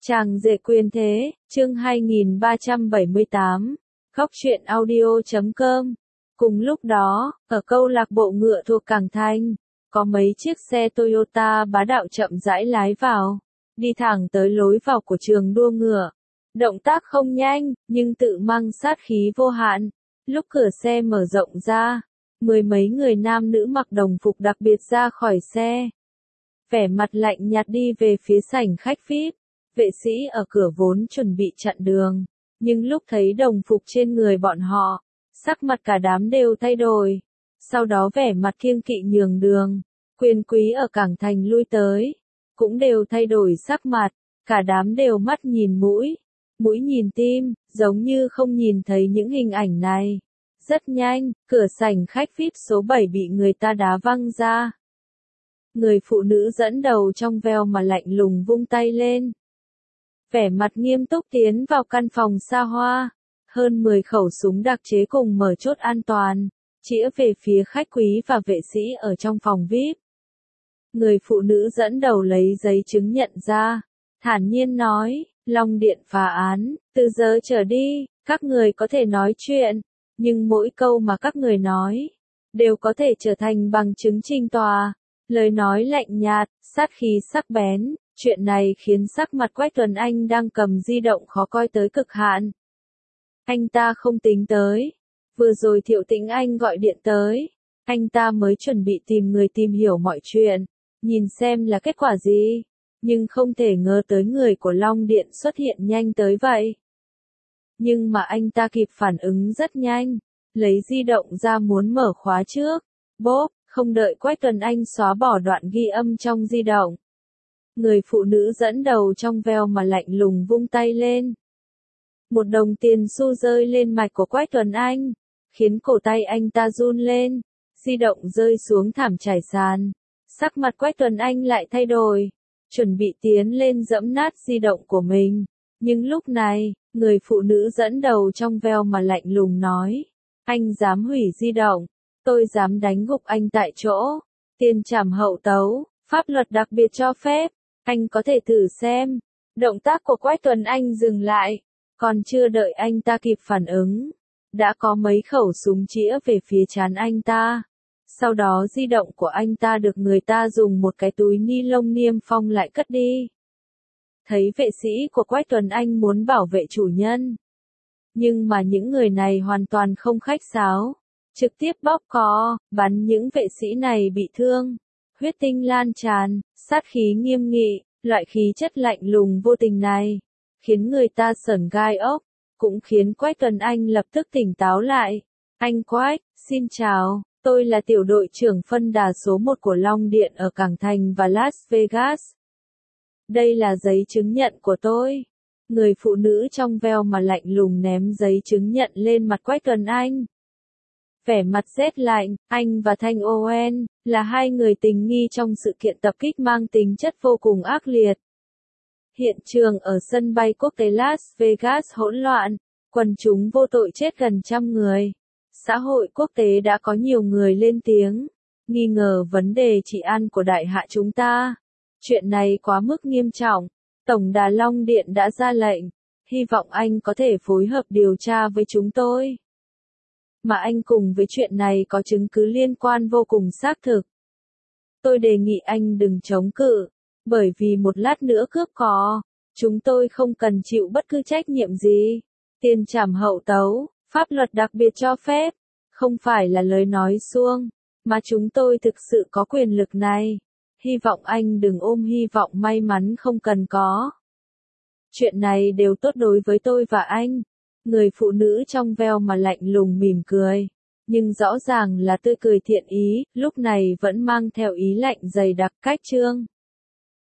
Chàng rể quyền thế, chương 2378, góc truyện audio.com. Cùng lúc đó, ở câu lạc bộ ngựa thuộc Cảng Thanh, có mấy chiếc xe Toyota bá đạo chậm rãi lái vào, đi thẳng tới lối vào của trường đua ngựa. Động tác không nhanh, nhưng tự mang sát khí vô hạn. Lúc cửa xe mở rộng ra, mười mấy người nam nữ mặc đồng phục đặc biệt ra khỏi xe. Vẻ mặt lạnh nhạt đi về phía sảnh khách VIP. Vệ sĩ ở cửa vốn chuẩn bị chặn đường, nhưng lúc thấy đồng phục trên người bọn họ, sắc mặt cả đám đều thay đổi. Sau đó vẻ mặt kiêng kỵ nhường đường, quyền quý ở Cảng Thành lui tới, cũng đều thay đổi sắc mặt, cả đám đều mắt nhìn mũi, mũi nhìn tim, giống như không nhìn thấy những hình ảnh này. Rất nhanh, cửa sảnh khách VIP số 7 bị người ta đá văng ra. Người phụ nữ dẫn đầu trong veo mà lạnh lùng vung tay lên. Vẻ mặt nghiêm túc tiến vào căn phòng xa hoa, hơn 10 khẩu súng đặc chế cùng mở chốt an toàn, chĩa về phía khách quý và vệ sĩ ở trong phòng VIP. Người phụ nữ dẫn đầu lấy giấy chứng nhận ra, thản nhiên nói, Long Điện phá án, từ giờ trở đi, các người có thể nói chuyện, nhưng mỗi câu mà các người nói, đều có thể trở thành bằng chứng trình tòa. Lời nói lạnh nhạt, sát khí sắc bén. Chuyện này khiến sắc mặt Quách Tuấn Anh đang cầm di động khó coi tới cực hạn. Anh ta không tính tới. Vừa rồi Thiệu Tĩnh Anh gọi điện tới. Anh ta mới chuẩn bị tìm người tìm hiểu mọi chuyện, nhìn xem là kết quả gì. Nhưng không thể ngờ tới người của Long Điện xuất hiện nhanh tới vậy. Nhưng mà anh ta kịp phản ứng rất nhanh. Lấy di động ra muốn mở khóa trước. Bốp, không đợi Quách Tuấn Anh xóa bỏ đoạn ghi âm trong di động. Người phụ nữ dẫn đầu trong veo mà lạnh lùng vung tay lên. Một đồng tiền xu rơi lên mạch của Quách Tuấn Anh, khiến cổ tay anh ta run lên, di động rơi xuống thảm trải sàn. Sắc mặt Quách Tuấn Anh lại thay đổi, chuẩn bị tiến lên giẫm nát di động của mình. Nhưng lúc này, người phụ nữ dẫn đầu trong veo mà lạnh lùng nói, anh dám hủy di động, tôi dám đánh gục anh tại chỗ, tiền trảm hậu tấu, pháp luật đặc biệt cho phép. Anh có thể thử xem. Động tác của Quách Tuấn Anh dừng lại, còn chưa đợi anh ta kịp phản ứng, đã có mấy khẩu súng chĩa về phía trán anh ta. Sau đó di động của anh ta được người ta dùng một cái túi ni lông niêm phong lại cất đi. Thấy vệ sĩ của Quách Tuấn Anh muốn bảo vệ chủ nhân, nhưng mà những người này hoàn toàn không khách sáo, trực tiếp bóp cò, bắn những vệ sĩ này bị thương. Huyết tinh lan tràn, sát khí nghiêm nghị, loại khí chất lạnh lùng vô tình này, khiến người ta sởn gai ốc, cũng khiến Quách Tuấn Anh lập tức tỉnh táo lại. Anh Quách, xin chào, tôi là tiểu đội trưởng phân đà số 1 của Long Điện ở Cảng Thành và Las Vegas. Đây là giấy chứng nhận của tôi. Người phụ nữ trong veo mà lạnh lùng ném giấy chứng nhận lên mặt Quách Tuấn Anh. Vẻ mặt rét lạnh, anh và Thanh Owen là hai người tình nghi trong sự kiện tập kích mang tính chất vô cùng ác liệt. Hiện trường ở sân bay quốc tế Las Vegas hỗn loạn, quần chúng vô tội chết gần 100 người. Xã hội quốc tế đã có nhiều người lên tiếng, nghi ngờ vấn đề trị an của đại hạ chúng ta. Chuyện này quá mức nghiêm trọng. Tổng đà Long Điện đã ra lệnh, hy vọng anh có thể phối hợp điều tra với chúng tôi. Mà anh cùng với chuyện này có chứng cứ liên quan vô cùng xác thực. Tôi đề nghị anh đừng chống cự, bởi vì một lát nữa cướp có, chúng tôi không cần chịu bất cứ trách nhiệm gì. Tiền trảm hậu tấu, pháp luật đặc biệt cho phép, không phải là lời nói suông, mà chúng tôi thực sự có quyền lực này. Hy vọng anh đừng ôm hy vọng may mắn không cần có. Chuyện này đều tốt đối với tôi và anh. Người phụ nữ trong veo mà lạnh lùng mỉm cười, nhưng rõ ràng là tươi cười thiện ý, lúc này vẫn mang theo ý lạnh dày đặc. Cách chương